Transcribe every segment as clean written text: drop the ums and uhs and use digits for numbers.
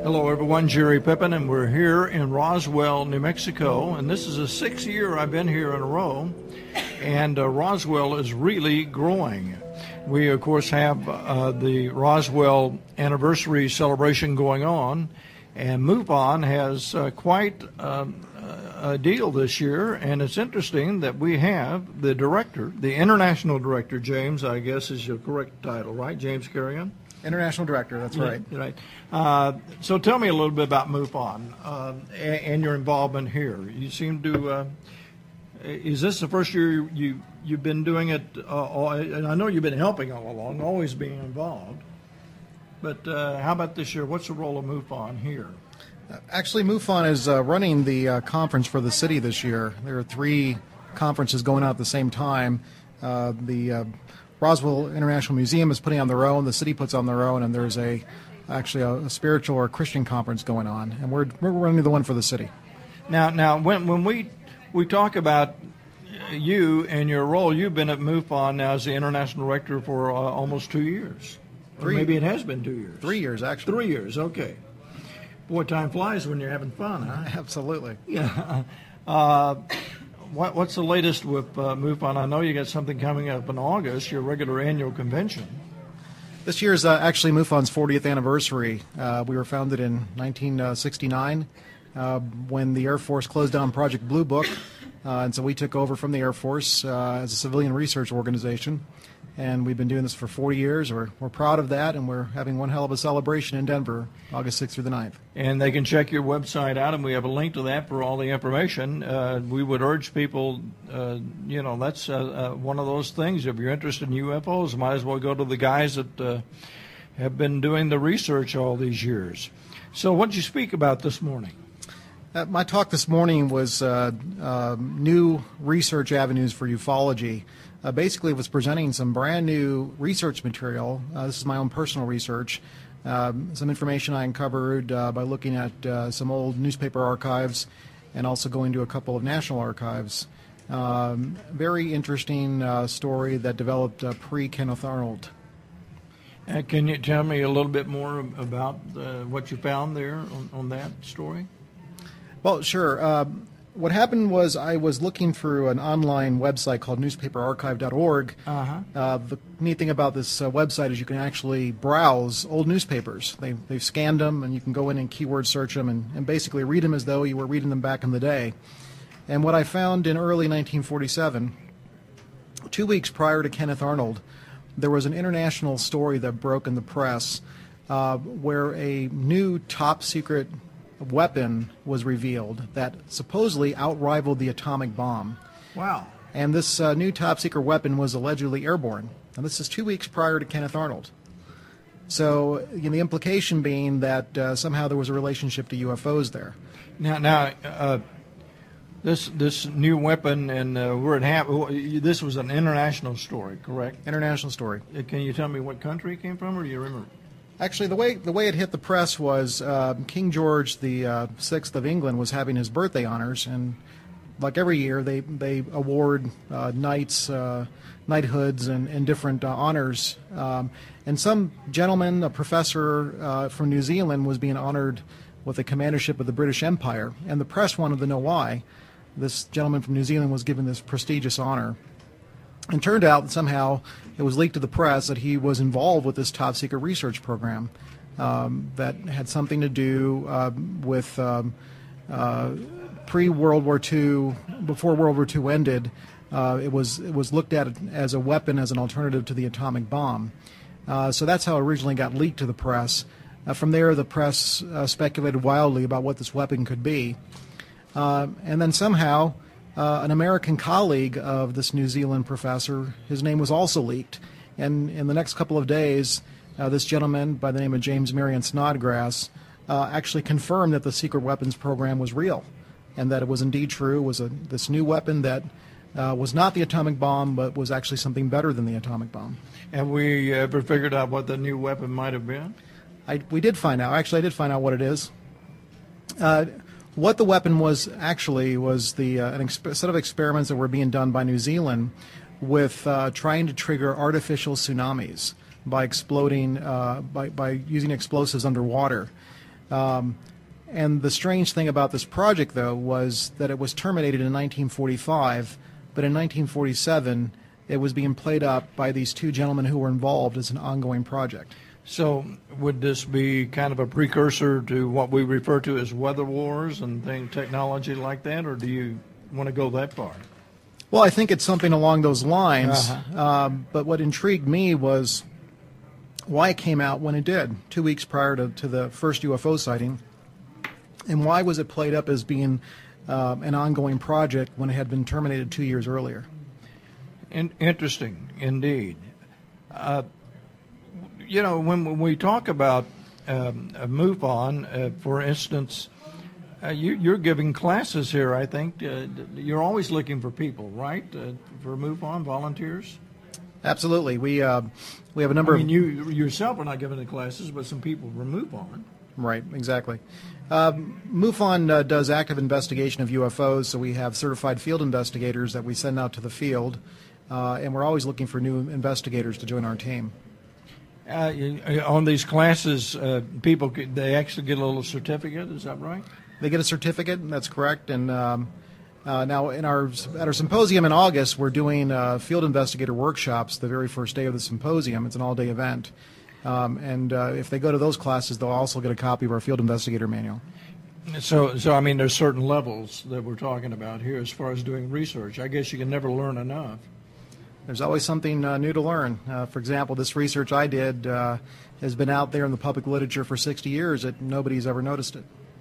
Hello everyone, Jerry Pippin, and we're here in Roswell, New Mexico, and this is the 6th year I've been here in a row, and Roswell is really growing. We, of course, have the Roswell anniversary celebration going on, and MUFON has quite a deal this year, and it's interesting that we have the director, the international director, James, I guess is your correct title, right? James Carrion? International director, that's right. Yeah, right. So tell me a little bit about MUFON and your involvement here. You seem to, is this the first year you've been doing it? And I know you've been helping all along, always being involved. But how about this year? What's the role of MUFON here? Actually, MUFON is running the conference for the city this year. There are 3 conferences going on at the same time. The Roswell International Museum is putting on their own, the city puts on their own, and there's actually a spiritual or Christian conference going on, and we're running the one for the city. Now, when we talk about you and your role, you've been at MUFON now as the international director for almost 2 years. Or maybe it has been 2 years. 3 years, actually. 3 years, okay. Boy, time flies when you're having fun, huh? Absolutely. Yeah. What's the latest with MUFON? I know you got something coming up in August, your regular annual convention. This year is actually MUFON's 40th anniversary. We were founded in 1969 when the Air Force closed down Project Blue Book, and so we took over from the Air Force as a civilian research organization. And we've been doing this for 40 years. We're proud of that, and we're having one hell of a celebration in Denver, August 6th through the 9th. And they can check your website out, and we have a link to that for all the information. We would urge people, that's one of those things. If you're interested in UFOs, might as well go to the guys that have been doing the research all these years. So what did you speak about this morning? My talk this morning was new research avenues for ufology. Basically, it was presenting some brand new research material. This is my own personal research. Some information I uncovered by looking at some old newspaper archives and also going to a couple of national archives. Very interesting story that developed pre-Kenneth Arnold. Can you tell me a little bit more about what you found there on that story? Well, sure. What happened was I was looking through an online website called newspaperarchive.org. The neat thing about this website is you can actually browse old newspapers. They've scanned them, and you can go in and keyword search them and basically read them as though you were reading them back in the day. And what I found in early 1947, 2 weeks prior to Kenneth Arnold, there was an international story that broke in the press where a new top-secret weapon was revealed that supposedly outrivaled the atomic bomb. Wow. And this new top-secret weapon was allegedly airborne. And this is 2 weeks prior to Kenneth Arnold. So the implication being that somehow there was a relationship to UFOs there. Now, this new weapon and where it happened, this was an international story, correct? International story. Can you tell me what country it came from, or do you remember? Actually, the way it hit the press was King George the Sixth of England was having his birthday honors, and like every year, they award knights, knighthoods, and different honors. And some gentleman, a professor from New Zealand, was being honored with the commandership of the British Empire, and the press wanted to know why this gentleman from New Zealand was given this prestigious honor. And turned out that somehow it was leaked to the press that he was involved with this top-secret research program that had something to do with pre-World War II, before World War II ended. It was looked at as a weapon, as an alternative to the atomic bomb. So that's how it originally got leaked to the press. From there, the press speculated wildly about what this weapon could be. And then somehow an American colleague of this New Zealand professor, his name was also leaked. And in the next couple of days, this gentleman by the name of James Marion Snodgrass actually confirmed that the secret weapons program was real and that it was indeed true. It was this new weapon that was not the atomic bomb, but was actually something better than the atomic bomb. Have we ever figured out what the new weapon might have been? We did find out. Actually, I did find out what it is. What the weapon was actually was a set of experiments that were being done by New Zealand with trying to trigger artificial tsunamis by exploding by using explosives underwater. And the strange thing about this project, though, was that it was terminated in 1945, but in 1947 it was being played up by these two gentlemen who were involved as an ongoing project. So would this be kind of a precursor to what we refer to as weather wars and technology like that, or do you want to go that far? Well, I think it's something along those lines. Uh-huh. But what intrigued me was why it came out when it did, 2 weeks prior to the first UFO sighting, and why was it played up as being an ongoing project when it had been terminated 2 years earlier. Interesting, indeed. When we talk about MUFON, for instance, you're giving classes here, I think. You're always looking for people, right, for MUFON, volunteers? Absolutely. We have a number you yourself are not giving the classes, but some people from MUFON. Right, exactly. MUFON does active investigation of UFOs, so we have certified field investigators that we send out to the field, and we're always looking for new investigators to join our team. On these classes, people they actually get a little certificate. Is that right? They get a certificate. That's correct. And now, at our symposium in August, we're doing field investigator workshops the very first day of the symposium. It's an all-day event, and if they go to those classes, they'll also get a copy of our field investigator manual. So I mean, there's certain levels that we're talking about here as far as doing research. I guess you can never learn enough. There's always something new to learn. For example, this research I did has been out there in the public literature for 60 years, and nobody's ever noticed it.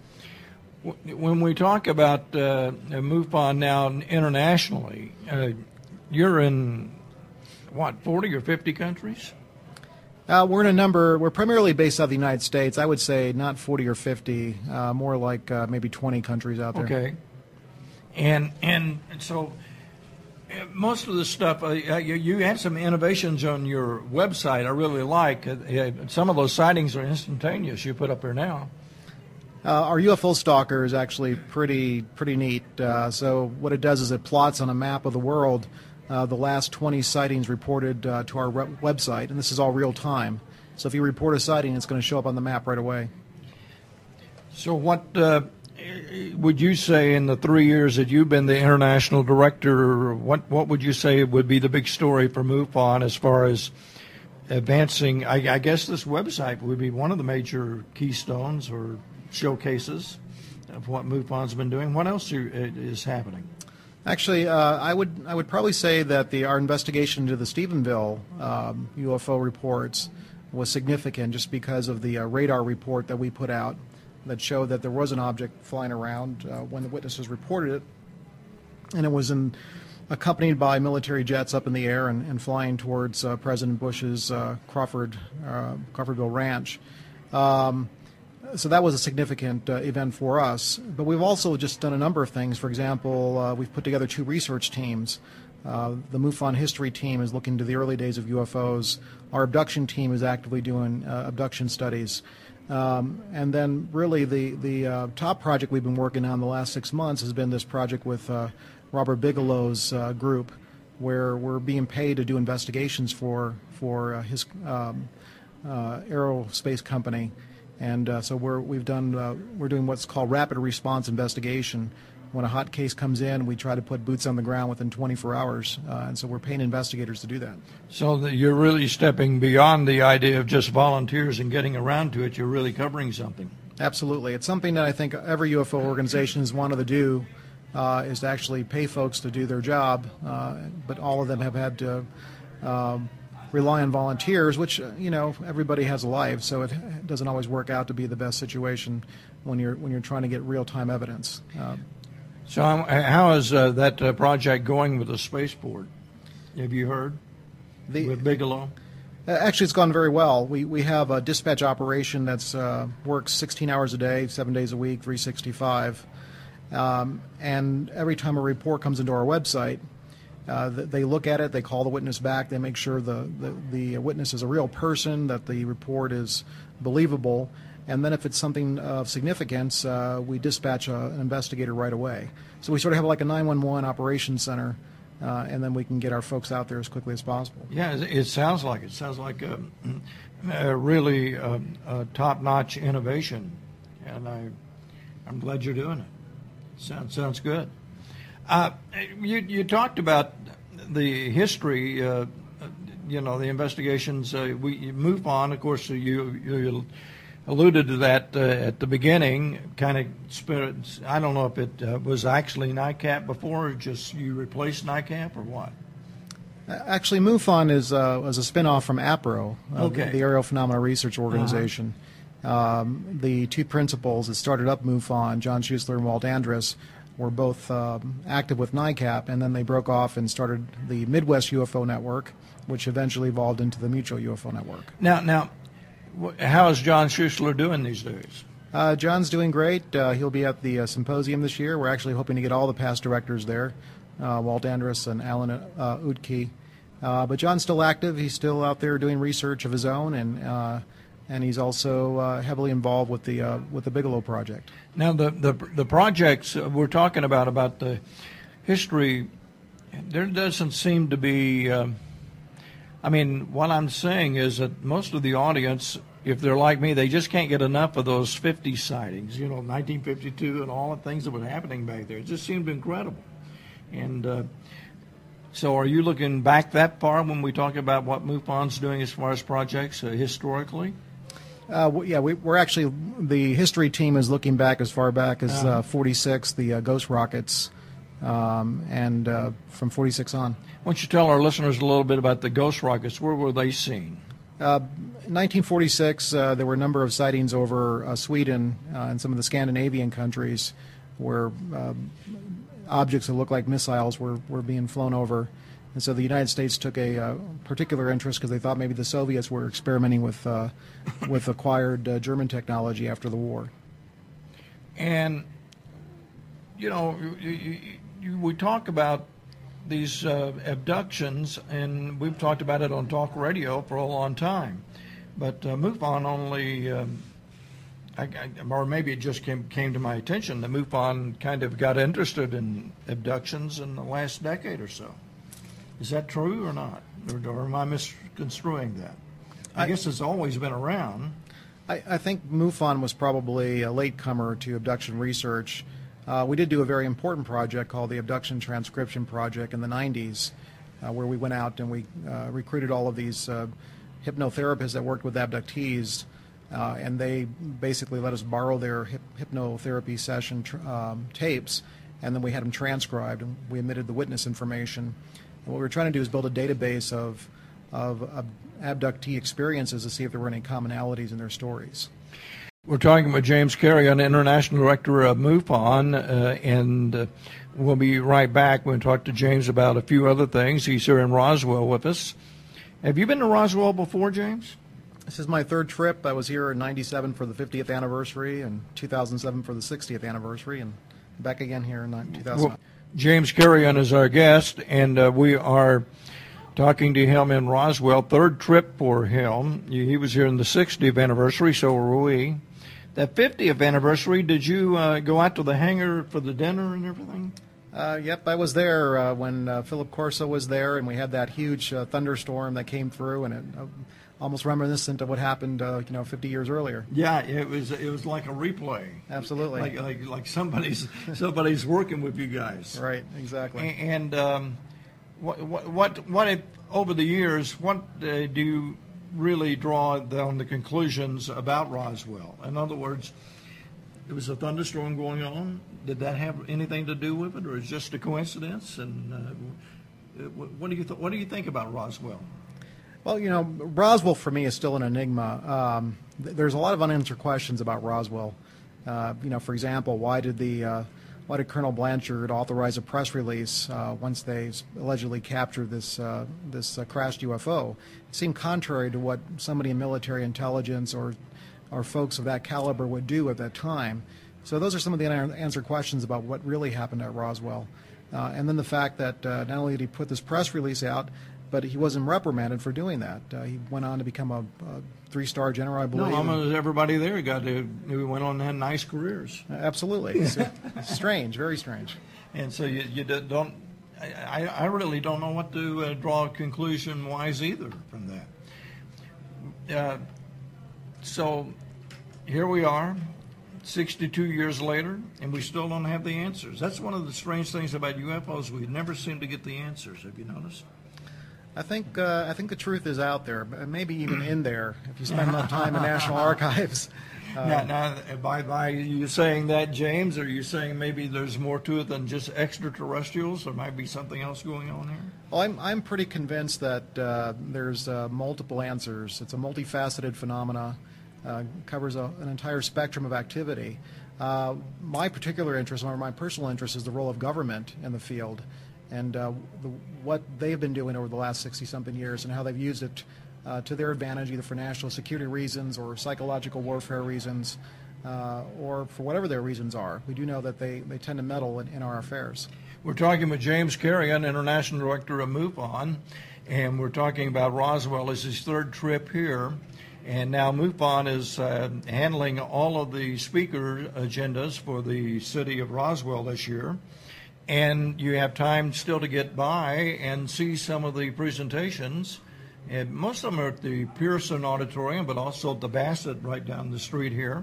When we talk about MUFON now internationally, you're in, 40 or 50 countries? We're in a number. We're primarily based out of the United States. I would say not 40 or 50, more like maybe 20 countries out there. Okay. And so most of the stuff, you had some innovations on your website I really like. Some of those sightings are instantaneous you put up there now. Our UFO stalker is actually pretty neat. So what it does is it plots on a map of the world the last 20 sightings reported to our website, and this is all real time. So if you report a sighting, it's going to show up on the map right away. So what would you say in the 3 years that you've been the international director, what would you say would be the big story for MUFON as far as advancing? I guess this website would be one of the major keystones or showcases of what MUFON's been doing. What else is happening? Actually, I would probably say that our investigation into the Stephenville UFO reports was significant just because of the radar report that we put out that showed that there was an object flying around when the witnesses reported it, and it was accompanied by military jets up in the air and flying towards President Bush's Crawfordville Ranch. So that was a significant event for us. But we've also just done a number of things. For example, we've put together 2 research teams. The MUFON history team is looking to the early days of UFOs. Our abduction team is actively doing abduction studies. And then really the top project we've been working on the last 6 months has been this project with Robert Bigelow's group, where we're being paid to do investigations for his aerospace company. And so we're doing what's called rapid response investigation. When a hot case comes in, we try to put boots on the ground within 24 hours, and so we're paying investigators to do that. So you're really stepping beyond the idea of just volunteers and getting around to it. You're really covering something. Absolutely. It's something that I think every UFO organization has wanted to do, is to actually pay folks to do their job, but all of them have had to rely on volunteers, which, everybody has a life, so it doesn't always work out to be the best situation when you're trying to get real-time evidence. So how is that project going with the spaceport? Have you heard with Bigelow? Actually, it's gone very well. We have a dispatch operation that's works 16 hours a day, 7 days a week, 365. And every time a report comes into our website, they look at it, they call the witness back, they make sure the witness is a real person, that the report is believable, and then if it's something of significance, we dispatch an investigator right away. So we sort of have like a 911 operations center, and then we can get our folks out there as quickly as possible. Yeah, it sounds like a really top-notch innovation. and I'm glad you're doing it. Sounds good. You talked about the history, the investigations. We move on. Of course, you alluded to that at the beginning. Kind of, I don't know if it was actually NICAP before, or just you replaced NICAP, or what? Actually, MUFON was a spinoff from APRO, the Aerial Phenomena Research Organization. The two principals that started up MUFON, John Schuessler and Walt Andrus, were both active with NICAP, and then they broke off and started the Midwest UFO Network, which eventually evolved into the Mutual UFO Network. Now, how is John Schuessler doing these days? John's doing great. He'll be at the symposium this year. We're actually hoping to get all the past directors there, Walt Andrus and Alan Utke. But John's still active. He's still out there doing research of his own, and he's also heavily involved with the Bigelow Project. Now, the projects we're talking about the history, there doesn't seem to be. What I'm saying is that most of the audience, if they're like me, they just can't get enough of those 50 sightings. 1952 and all the things that were happening back there. It just seemed incredible. And so, are you looking back that far when we talk about what MUFON's doing as far as projects historically? We're actually, the history team is looking back as far back as 46, the Ghost rockets, and from 46 on. Why don't you tell our listeners a little bit about the Ghost rockets? Where were they seen? In 1946, there were a number of sightings over Sweden and some of the Scandinavian countries where objects that looked like missiles were being flown over. And so the United States took a particular interest because they thought maybe the Soviets were experimenting with acquired German technology after the war. And, we talk about these abductions, and we've talked about it on talk radio for a long time. But MUFON only, or maybe it just came to my attention, that MUFON kind of got interested in abductions in the last decade or so. Is that true or not? Or am I misconstruing that? I guess it's always been around. I think MUFON was probably a latecomer to abduction research. We did do a very important project called the Abduction Transcription Project in the 90s, where we went out and we recruited all of these hypnotherapists that worked with abductees, and they basically let us borrow their hypnotherapy session tapes, and then we had them transcribed, and we omitted the witness information. And what we were trying to do is build a database of abductee experiences to see if there were any commonalities in their stories. We're talking with James Carrion, International Director of MUFON, and we'll be right back. We'll talk to James about a few other things. He's here in Roswell with us. Have you been to Roswell before, James? This is my third trip. I was here in 97 for the 50th anniversary and 2007 for the 60th anniversary, and back again here in 2009. Well, James Carrion is our guest, and we are talking to him in Roswell. Third trip for him. He was here in the 60th anniversary, so were we. That 50th anniversary, did you go out to the hangar for the dinner and everything? Yep, I was there when Philip Corso was there, and we had that huge thunderstorm that came through, and it almost reminiscent of what happened, 50 years earlier. Yeah, it was like a replay. Absolutely. Like somebody's working with you guys. Right, exactly. And what if, over the years, what do you really draw down the conclusions about Roswell? In other words, there was a thunderstorm going on. Did that have anything to do with it, or is it just a coincidence? And what do you think about Roswell? Well, Roswell for me is still an enigma. There's a lot of unanswered questions about Roswell. For example, why did Colonel Blanchard authorize a press release once they allegedly captured this crashed UFO? It seemed contrary to what somebody in military intelligence or folks of that caliber would do at that time. So those are some of the unanswered questions about what really happened at Roswell. And then the fact that not only did he put this press release out, but he wasn't reprimanded for doing that. He went on to become a 3-star general, I believe. No, almost everybody there who went on and had nice careers. Absolutely. It's strange, very strange. And so you don't. I really don't know what to draw a conclusion wise either from that. So here we are, 62 years later, and we still don't have the answers. That's one of the strange things about UFOs. We never seem to get the answers. Have you noticed? I think the truth is out there, maybe even in there, if you spend enough time in National Archives. Now, by you saying that, James, are you saying maybe there's more to it than just extraterrestrials? There might be something else going on here? Well, I'm pretty convinced that there's multiple answers. It's a multifaceted phenomena, covers an entire spectrum of activity. My particular interest, or my personal interest, is the role of government in the field, and what they've been doing over the last 60-something years and how they've used it to their advantage, either for national security reasons or psychological warfare reasons, or for whatever their reasons are. We do know that they tend to meddle in our affairs. We're talking with James Carrion, International Director of MUFON, and we're talking about Roswell. It's his third trip here, and now MUFON is handling all of the speaker agendas for the city of Roswell this year. And you have time still to get by and see some of the presentations. And most of them are at the Pearson Auditorium, but also at the Bassett right down the street here.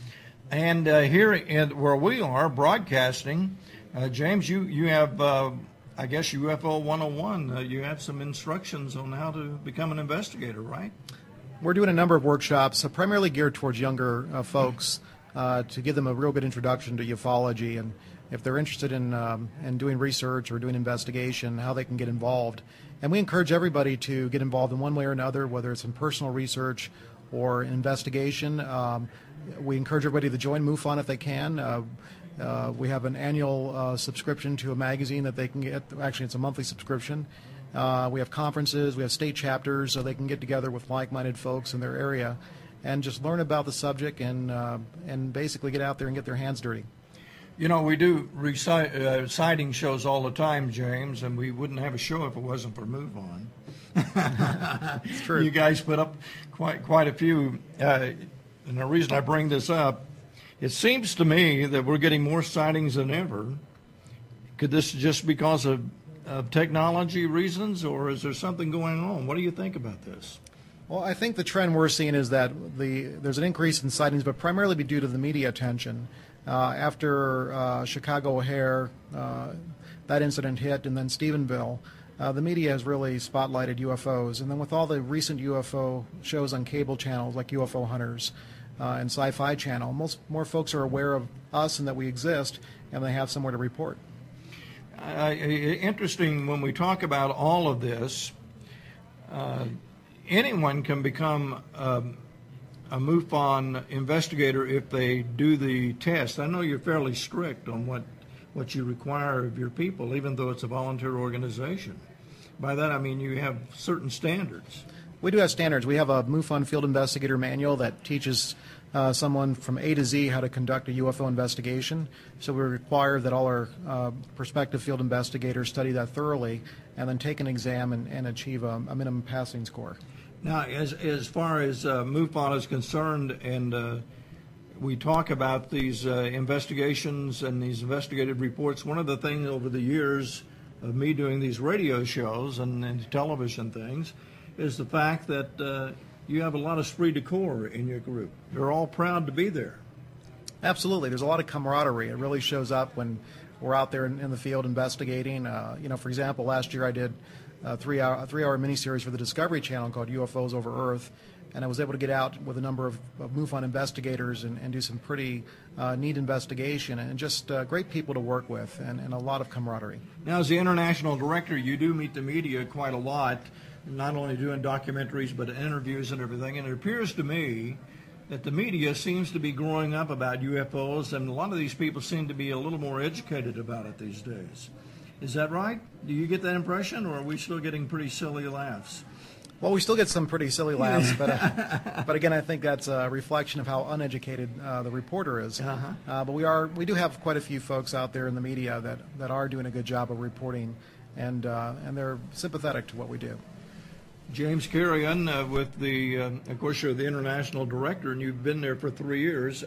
And here where we are broadcasting, James, you have, I guess, UFO 101. You have some instructions on how to become an investigator, right? We're doing a number of workshops, primarily geared towards younger folks, to give them a real good introduction to ufology, and if they're interested in doing research or doing investigation, how they can get involved. And we encourage everybody to get involved in one way or another, whether it's in personal research or investigation. We encourage everybody to join MUFON if they can. We have an annual subscription to a magazine that they can get. Actually, it's a monthly subscription. We have conferences. We have state chapters, so they can get together with like-minded folks in their area and just learn about the subject and basically get out there and get their hands dirty. You know, we do sighting shows all the time, James, and we wouldn't have a show if it wasn't for MUFON. It's true. You guys put up quite a few. And the reason I bring this up, it seems to me that we're getting more sightings than ever. Could this just because of technology reasons, or is there something going on? What do you think about this? Well, I think the trend we're seeing is that there's an increase in sightings, but primarily due to the media attention. After Chicago O'Hare, that incident hit, and then Stephenville, the media has really spotlighted UFOs. And then with all the recent UFO shows on cable channels like UFO Hunters and Sci-Fi Channel, more folks are aware of us and that we exist, and they have somewhere to report. Interesting, when we talk about all of this, anyone can become a MUFON investigator if they do the test. I know you're fairly strict on what you require of your people, even though it's a volunteer organization. By that I mean you have certain standards. We do have standards. We have a MUFON field investigator manual that teaches someone from A to Z how to conduct a UFO investigation. So we require that all our prospective field investigators study that thoroughly and then take an exam and achieve a minimum passing score. Now, as far as MUFON is concerned, and we talk about these investigations and these investigative reports, one of the things over the years of me doing these radio shows and television things is the fact that you have a lot of esprit de corps in your group. They're all proud to be there. Absolutely. There's a lot of camaraderie. It really shows up when we're out there in the field investigating. For example, last year I did a three-hour miniseries for the Discovery Channel called UFOs Over Earth, and I was able to get out with a number of MUFON investigators and do some pretty neat investigation, and just great people to work with, and a lot of camaraderie. Now, as the international director, you do meet the media quite a lot, not only doing documentaries but interviews and everything, and it appears to me that the media seems to be growing up about UFOs, and a lot of these people seem to be a little more educated about it these days. Is that right? Do you get that impression, or are we still getting pretty silly laughs? Well, we still get some pretty silly laughs, but again, I think that's a reflection of how uneducated the reporter is. But we do have quite a few folks out there in the media that are doing a good job of reporting, and they're sympathetic to what we do. James Carrion, with the, of course, you're the international director, and you've been there for 3 years.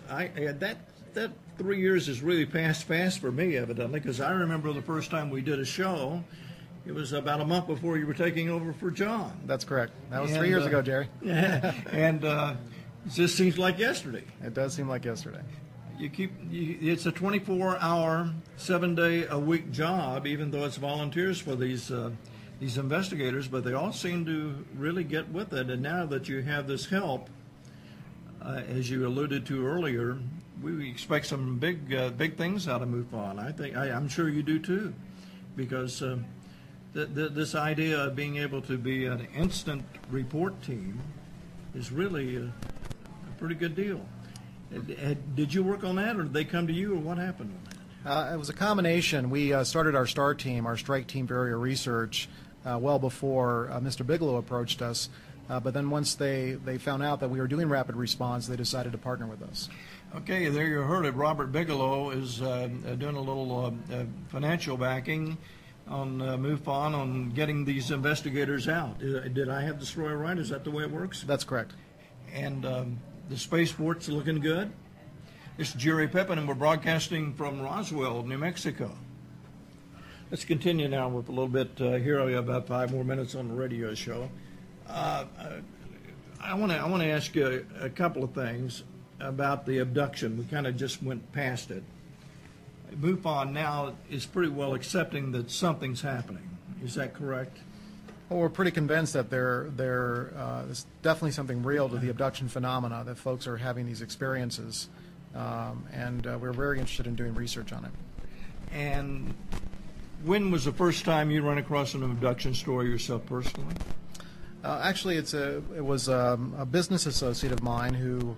That 3 years has really passed fast for me, evidently, because I remember the first time we did a show, it was about a month before you were taking over for John. That's correct. That was 3 years ago, Jerry. Yeah, and it just seems like yesterday. It does seem like yesterday. it's a 24-hour, 7-day-a-week job, even though it's volunteers for these investigators, but they all seem to really get with it. And now that you have this help, as you alluded to earlier, we expect some big things out of MUFON. I'm sure you do too, because this idea of being able to be an instant report team is really a pretty good deal. Did you work on that, or did they come to you, or what happened on that? It was a combination. We started our STAR team, our Strike Team for Area Research, well before Mr. Bigelow approached us. But then once they found out that we were doing rapid response, they decided to partner with us. Okay, there you heard it. Robert Bigelow is doing a little financial backing on MUFON on getting these investigators out. Did I have the story right? Is that the way it works? That's correct. And the spaceport's looking good. This is Jerry Pippin, and we're broadcasting from Roswell, New Mexico. Let's continue now with a little bit here. We have about 5 more minutes on the radio show. I want to ask you a couple of things about the abduction. We kind of just went past it. MUFON now is pretty well accepting that something's happening. Is that correct? Well, we're pretty convinced that there's definitely something real to the abduction phenomena, that folks are having these experiences, and we're very interested in doing research on it. And when was the first time you ran across an abduction story yourself personally? Actually, it was a business associate of mine who,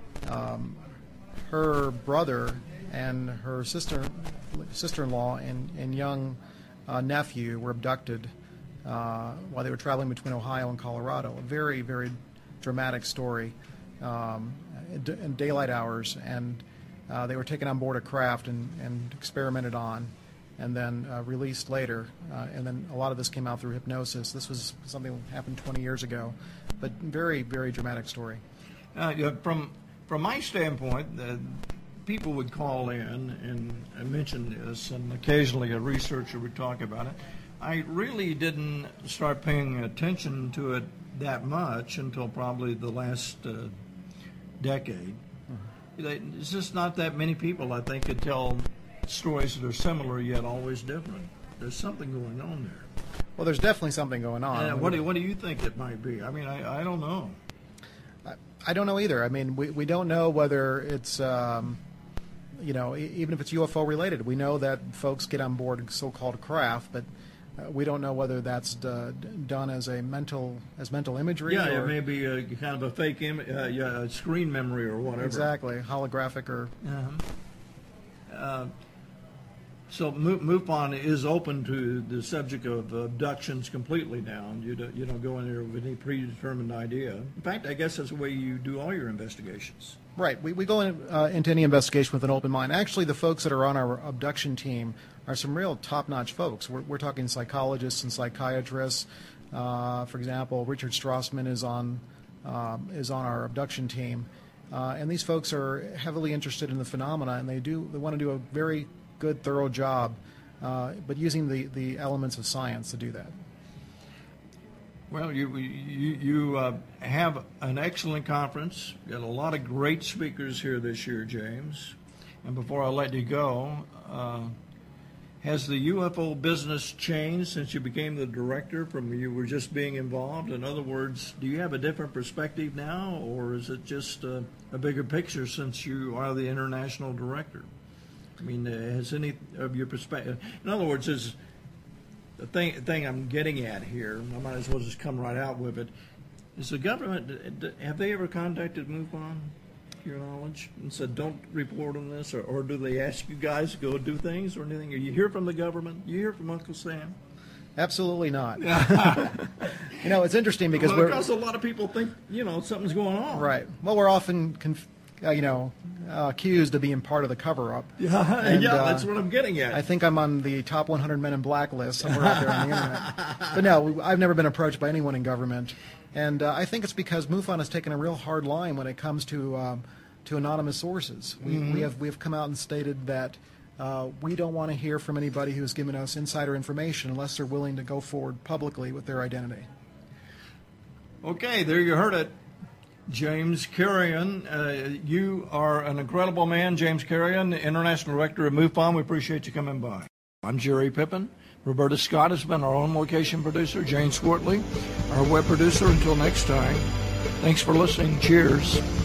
her brother and her sister-in-law and young nephew were abducted while they were traveling between Ohio and Colorado. A very, very dramatic story in daylight hours, and they were taken on board a craft and experimented on, and then released later. And then a lot of this came out through hypnosis. This was something that happened 20 years ago, but very, very dramatic story. From my standpoint, people would call in and mention this, and occasionally a researcher would talk about it. I really didn't start paying attention to it that much until probably the last decade. It's just not that many people, I think, could tell stories that are similar yet always different. There's something going on there. Well, there's definitely something going on. What do you think it might be? I mean, I don't know. I don't know either. I mean, we don't know whether it's, even if it's UFO related. We know that folks get on board so-called craft, but we don't know whether that's done as mental imagery. Yeah, or, it may be kind of a fake screen memory or whatever. Exactly, holographic or. So MUFON is open to the subject of abductions completely now. You don't go in there with any predetermined idea. In fact, I guess that's the way you do all your investigations. Right. We go into any investigation with an open mind. Actually, the folks that are on our abduction team are some real top-notch folks. We're talking psychologists and psychiatrists. For example, Richard Strassman is on our abduction team, and these folks are heavily interested in the phenomena, and they want to do a very good, thorough job, but using the elements of science to do that. Well, you have an excellent conference. Got a lot of great speakers here this year, James. And before I let you go, has the UFO business changed since you became the director from you were just being involved? In other words, do you have a different perspective now, or is it just a bigger picture since you are the international director? I mean, has any of your perspective... In other words, is the thing I'm getting at here, I might as well just come right out with it, is the government, have they ever contacted MUFON, to your knowledge, and said, don't report on this, or do they ask you guys to go do things or anything? Are you hear from the government? You hear from Uncle Sam? Absolutely not. It's interesting because because a lot of people think, something's going on. Right. Well, we're often accused of being part of the cover-up. And, that's what I'm getting at. I think I'm on the top 100 men in black list somewhere out there on the internet. But no, I've never been approached by anyone in government. And I think it's because MUFON has taken a real hard line when it comes to anonymous sources. We have come out and stated that we don't want to hear from anybody who's given us insider information unless they're willing to go forward publicly with their identity. Okay, there you heard it. James Carrion. You are an incredible man, James Carrion, International Director of MUFON. We appreciate you coming by. I'm Jerry Pippin. Roberta Scott has been our own location producer. Jane Swartley, our web producer. Until next time, thanks for listening. Cheers.